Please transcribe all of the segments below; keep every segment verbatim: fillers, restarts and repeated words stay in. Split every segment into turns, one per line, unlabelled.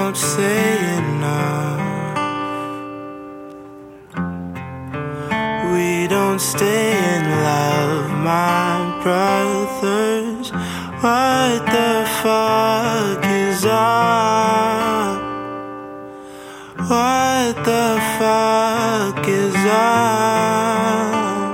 don't say enough. We don't stay in love, my brothers. What the fuck is up? What the fuck is up?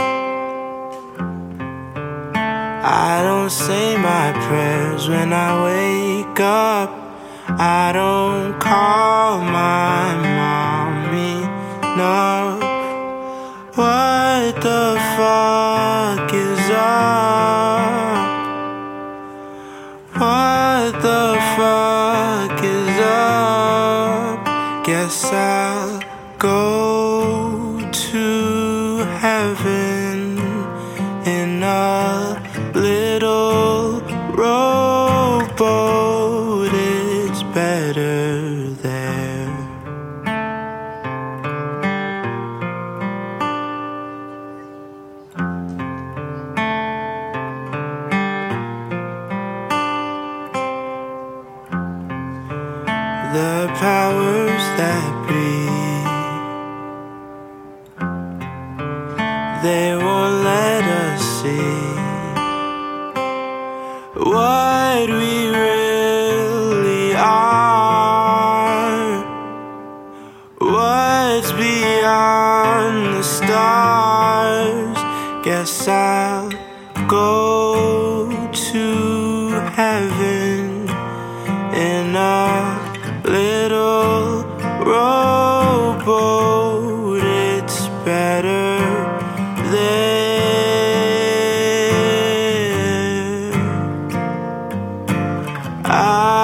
I don't say my prayers when I wake up. I don't call my mommy, no. What the fuck is up? What the fuck is up? Guess I'll go to heaven in a little rowboat. It's better there. The powers that be, they won't let us see what we really are, what's beyond the stars. Guess I'll go to heaven in a little rowboat. It's better there. I